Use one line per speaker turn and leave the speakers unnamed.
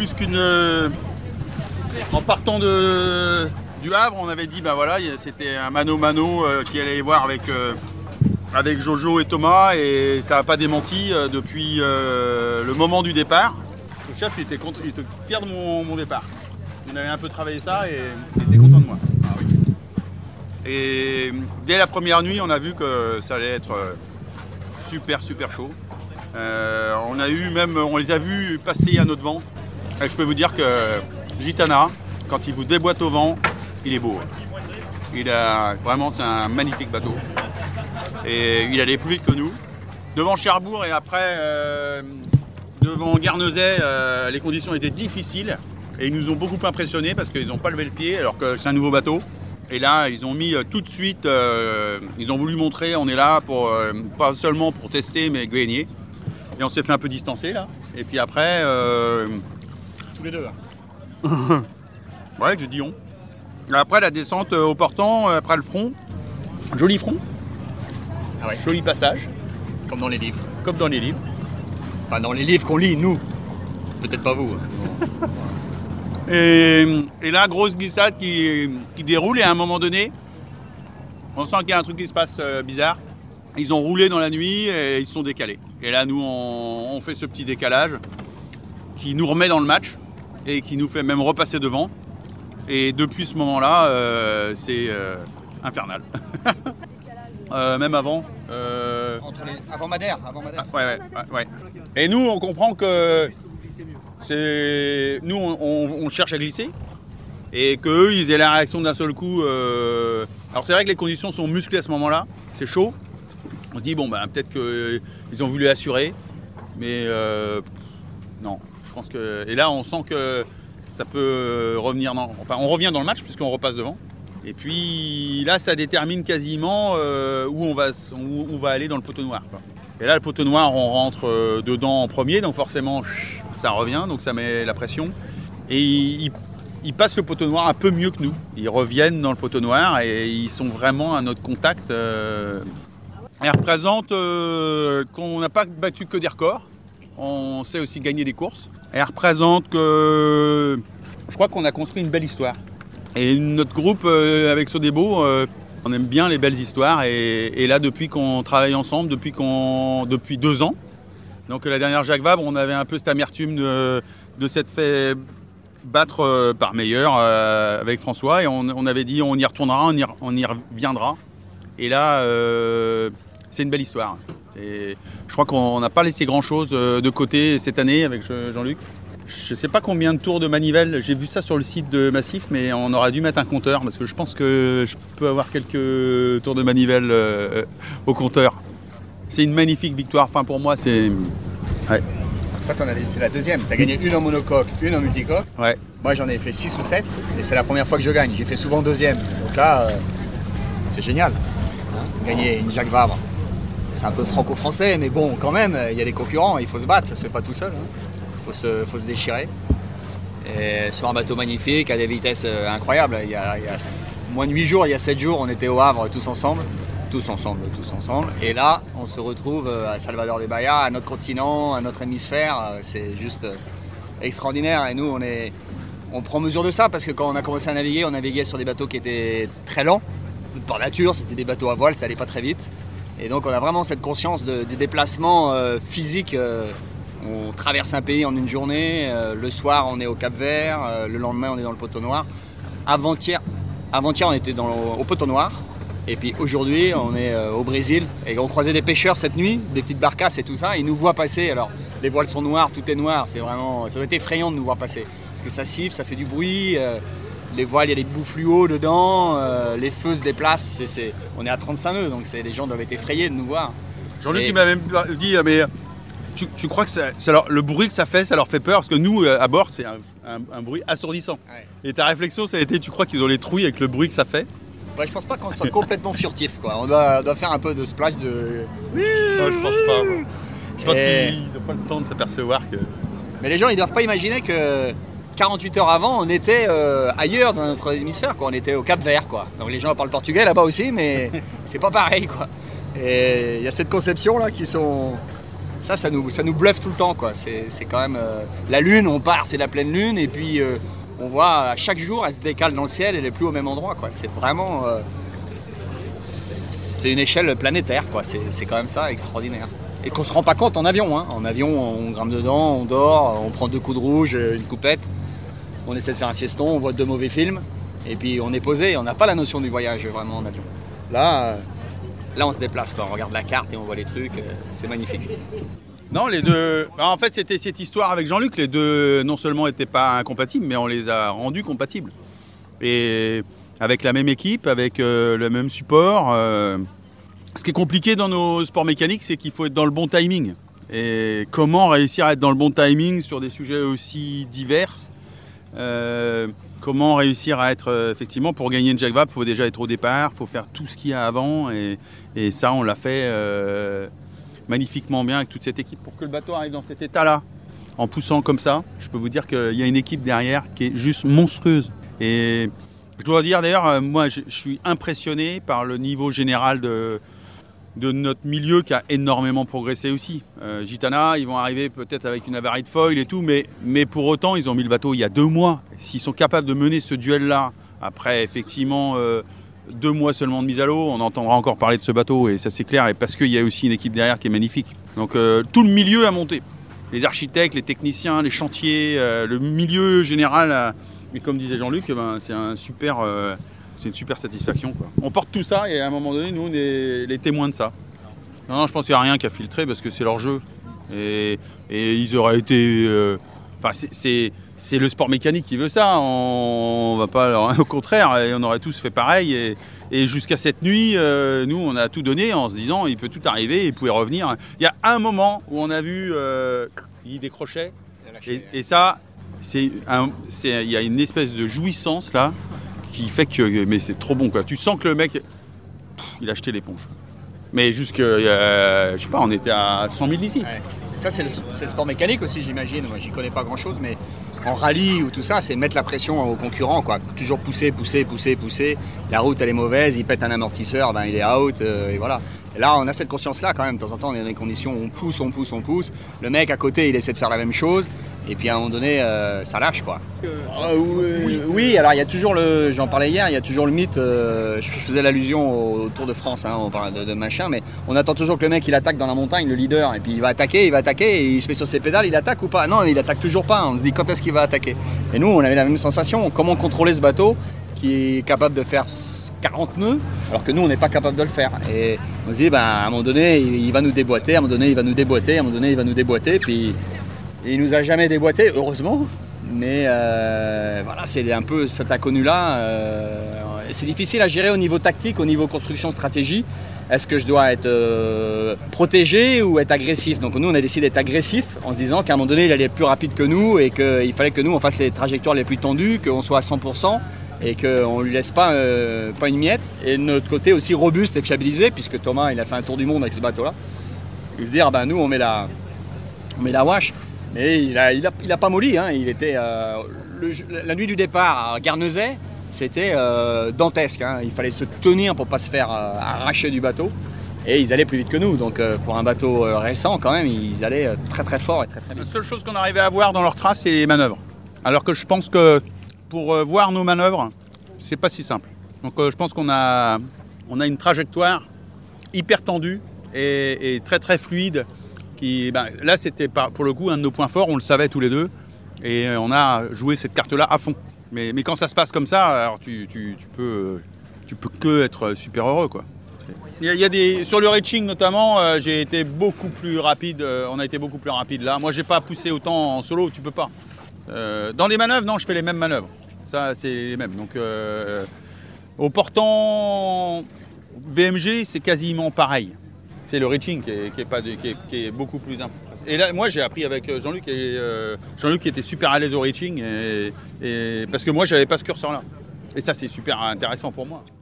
plus qu'une... En partant du Havre, on avait dit, ben voilà, c'était un mano-mano qui allait voir avec Jojo et Thomas, et ça n'a pas démenti depuis le moment du départ. Le chef, il était fier de mon départ. On avait un peu travaillé ça et il était content de moi. Ah oui. Et dès la première nuit, on a vu que ça allait être super chaud. On les a vus passer à notre vent. Et je peux vous dire que Gitana, quand il vous déboîte au vent, il est beau. C'est un magnifique bateau. Et il allait plus vite que nous. Devant Cherbourg et après devant Guernesey, les conditions étaient difficiles. Et ils nous ont beaucoup impressionnés parce qu'ils n'ont pas levé le pied alors que c'est un nouveau bateau. Et là, ils ont mis tout de suite, ils ont voulu montrer, on est là pour pas seulement pour tester, mais gagner. Et on s'est fait un peu distancer là. Et puis après...
Tous les deux là.
Ouais, avec le Dion. Après la descente au portant, après le front. Joli front.
Ah ouais.
Joli passage.
Comme dans les livres.
Comme dans les livres.
Enfin, dans les livres qu'on lit, nous. Peut-être pas vous.
Et là, grosse glissade qui déroule et à un moment donné, on sent qu'il y a un truc qui se passe bizarre. Ils ont roulé dans la nuit et ils se sont décalés. Et là, nous, on fait ce petit décalage qui nous remet dans le match et qui nous fait même repasser devant. Et depuis ce moment-là, c'est infernal. Même avant.
Avant Madère.
Ouais. Et nous, on comprend que nous, on cherche à glisser et qu'eux, ils aient la réaction d'un seul coup. Alors c'est vrai que les conditions sont musclées à ce moment-là, c'est chaud. On se dit, bon, peut-être qu'ils ont voulu assurer, mais non. Je pense que... Et là, on sent que ça peut revenir... Enfin, on revient dans le match puisqu'on repasse devant. Et puis là, ça détermine quasiment où on va aller dans le poteau noir, quoi. Et là, le poteau noir, on rentre dedans en premier, donc forcément, ça revient, donc ça met la pression. Et ils passent le poteau noir un peu mieux que nous. Ils reviennent dans le poteau noir et ils sont vraiment à notre contact. Elles représentent qu'on n'a pas battu que des records. On sait aussi gagner des courses. Elles représentent que je crois qu'on a construit une belle histoire. Et notre groupe avec Sodebo, on aime bien les belles histoires. Et là, depuis qu'on travaille ensemble, depuis 2 ans, donc la dernière Jacques Vabre, on avait un peu cette amertume de s'être fait battre par meilleur avec François. Et on avait dit on y retournera, on y reviendra. Et là, c'est une belle histoire. Je crois qu'on n'a pas laissé grand-chose de côté cette année avec Jean-Luc. Je ne sais pas combien de tours de manivelle, j'ai vu ça sur le site de Massif, mais on aurait dû mettre un compteur parce que je pense que je peux avoir quelques tours de manivelle au compteur. C'est une magnifique victoire, enfin pour moi c'est... Ouais.
Toi, c'est la deuxième, tu as gagné une en monocoque, une en multicoque.
Ouais.
Moi j'en ai fait 6 ou 7 et c'est la première fois que je gagne, j'ai fait souvent deuxième. Donc là, c'est génial, gagner une Jacques Vabre. C'est un peu franco-français, mais bon, quand même, il y a des concurrents, il faut se battre, ça se fait pas tout seul. Faut se déchirer. Et sur un bateau magnifique, à des vitesses incroyables. Il y a moins de 8 jours, il y a 7 jours, on était au Havre tous ensemble. Et là, on se retrouve à Salvador de Bahia, à notre continent, à notre hémisphère. C'est juste extraordinaire. Et nous, on prend mesure de ça parce que quand on a commencé à naviguer, on naviguait sur des bateaux qui étaient très lents. Par nature, c'était des bateaux à voile, ça allait pas très vite. Et donc, on a vraiment cette conscience des déplacements physiques. On traverse un pays en une journée, le soir on est au Cap-Vert, le lendemain on est dans le poteau noir. Avant-hier on était au poteau noir et puis aujourd'hui on est au Brésil et on croisait des pêcheurs cette nuit, des petites barcasses et tout ça, ils nous voient passer. Alors les voiles sont noires, tout est noir, ça doit être effrayant de nous voir passer parce que ça siffle, ça fait du bruit, les voiles il y a des bouts fluo dedans, les feux se déplacent, on est à 35 nœuds donc les gens doivent être effrayés de nous voir.
Jean-Luc il m'a même dit mais... Tu crois que le bruit que ça fait, ça leur fait peur? Parce que nous, à bord, c'est un bruit assourdissant. Ouais. Et ta réflexion, ça a été, tu crois qu'ils ont les trouilles avec le bruit que ça fait?
Ouais, je pense pas qu'on soit complètement furtif, quoi. On doit faire un peu de splash de...
Non, je pense pas. Moi. Je pense qu'ils n'ont pas le temps de s'apercevoir que...
Mais les gens, ils doivent pas imaginer que 48 heures avant, on était ailleurs dans notre hémisphère, quoi. On était au Cap-Vert, quoi. Donc les gens parlent portugais là-bas aussi, mais c'est pas pareil, quoi. Et il y a cette conception là qui sont Ça nous bluffe tout le temps, quoi. C'est quand même la lune, on part, c'est la pleine lune, et puis on voit à chaque jour, elle se décale dans le ciel, elle n'est plus au même endroit, quoi. C'est vraiment, c'est une échelle planétaire, quoi. C'est quand même ça, extraordinaire. Et qu'on se rend pas compte en avion, hein. En avion, on grimpe dedans, on dort, on prend 2 coups de rouge, une coupette, on essaie de faire un sieston, on voit 2 mauvais films, et puis on est posé, on n'a pas la notion du voyage vraiment en avion. Là, on se déplace, quoi. On regarde la carte et on voit les trucs, c'est magnifique.
Non, les deux. Bah, en fait, c'était cette histoire avec Jean-Luc. Les deux, non seulement n'étaient pas incompatibles, mais on les a rendus compatibles. Et avec la même équipe, avec le même support. Ce qui est compliqué dans nos sports mécaniques, c'est qu'il faut être dans le bon timing. Et comment réussir à être dans le bon timing sur des sujets aussi divers? Comment réussir à être, effectivement, pour gagner une Jacques Vabre, il faut déjà être au départ, il faut faire tout ce qu'il y a avant. Et ça, on l'a fait magnifiquement bien avec toute cette équipe. Pour que le bateau arrive dans cet état-là, en poussant comme ça, je peux vous dire qu'il y a une équipe derrière qui est juste monstrueuse. Et je dois dire d'ailleurs, moi je suis impressionné par le niveau général de notre milieu qui a énormément progressé aussi. Gitana, ils vont arriver peut-être avec une avarie de foil et tout, mais pour autant, ils ont mis le bateau il y a 2 mois. S'ils sont capables de mener ce duel-là, après effectivement 2 mois seulement de mise à l'eau, on entendra encore parler de ce bateau, et ça c'est clair, et parce qu'il y a aussi une équipe derrière qui est magnifique. Donc tout le milieu a monté. Les architectes, les techniciens, les chantiers, le milieu général, et comme disait Jean-Luc, c'est une super satisfaction, quoi. On porte tout ça, et à un moment donné, nous, on est les témoins de ça. Non, je pense qu'il n'y a rien qu'à filtrer, parce que c'est leur jeu. Et ils auraient été... c'est le sport mécanique qui veut ça, on va pas, au contraire, et on aurait tous fait pareil. Et jusqu'à cette nuit, nous, on a tout donné en se disant, il peut tout arriver, il pouvait revenir. Il y a un moment où on a vu, il décrochait, et ça, il y a une espèce de jouissance là, qui fait que, mais c'est trop bon, quoi. Tu sens que le mec, il a acheté l'éponge. Mais jusque, je sais pas, on était à 100 000 d'ici.
Ouais. Ça, c'est le sport mécanique aussi, j'imagine. Moi, j'y connais pas grand-chose, mais en rallye ou tout ça, c'est mettre la pression aux concurrents, quoi. Toujours pousser. La route, elle est mauvaise, il pète un amortisseur, ben, il est out, et voilà. Et là, on a cette conscience-là quand même. De temps en temps, on est dans des conditions où on pousse. Le mec à côté, il essaie de faire la même chose. Et puis à un moment donné, ça lâche, quoi. Oui, alors il y a toujours j'en parlais hier, il y a toujours le mythe, je faisais l'allusion au Tour de France, hein, on parle de machin, mais on attend toujours que le mec il attaque dans la montagne, le leader, et puis il va attaquer, et il se met sur ses pédales, il attaque ou pas? Non, il attaque toujours pas, on se dit quand est-ce qu'il va attaquer? Et nous, on avait la même sensation, comment contrôler ce bateau qui est capable de faire 40 nœuds, alors que nous, on n'est pas capable de le faire. Et on se dit, à un moment donné, il va nous déboîter, puis il nous a jamais déboîté, heureusement. Mais voilà, c'est un peu cet inconnu-là. C'est difficile à gérer au niveau tactique, au niveau construction, stratégie. Est-ce que je dois être protégé ou être agressif? Donc nous, on a décidé d'être agressif en se disant qu'à un moment donné, il allait être plus rapide que nous et qu'il fallait que nous, on fasse les trajectoires les plus tendues, qu'on soit à 100% et qu'on ne lui laisse pas une miette. Et de notre côté aussi robuste et fiabilisé, puisque Thomas, il a fait un tour du monde avec ce bateau-là. Et se dire, nous, on met la wash. Mais il a pas molli, hein. Il était, la nuit du départ à Guernesey, c'était dantesque, hein. Il fallait se tenir pour ne pas se faire arracher du bateau. Et ils allaient plus vite que nous. Donc pour un bateau récent, quand même, ils allaient très très fort et très très vite.
La seule chose qu'on arrivait à voir dans leurs traces, c'est les manœuvres. Alors que je pense que pour voir nos manœuvres, c'est pas si simple. Donc je pense qu'on a une trajectoire hyper tendue et très très fluide. Là, c'était pour le coup un de nos points forts, on le savait tous les deux, et on a joué cette carte-là à fond. Mais quand ça se passe comme ça, alors tu peux que être super heureux, quoi. Sur le reaching notamment, j'ai été beaucoup plus rapide. On a été beaucoup plus rapide là. Moi, j'ai pas poussé autant en solo, tu peux pas. Dans les manœuvres, non, je fais les mêmes manœuvres. Ça, c'est les mêmes. Donc, au portant VMG, c'est quasiment pareil. C'est le reaching qui est beaucoup plus important. Et là, moi, j'ai appris avec Jean-Luc, Jean-Luc qui était super à l'aise au reaching, parce que moi, j'avais pas ce curseur-là. Et ça, c'est super intéressant pour moi.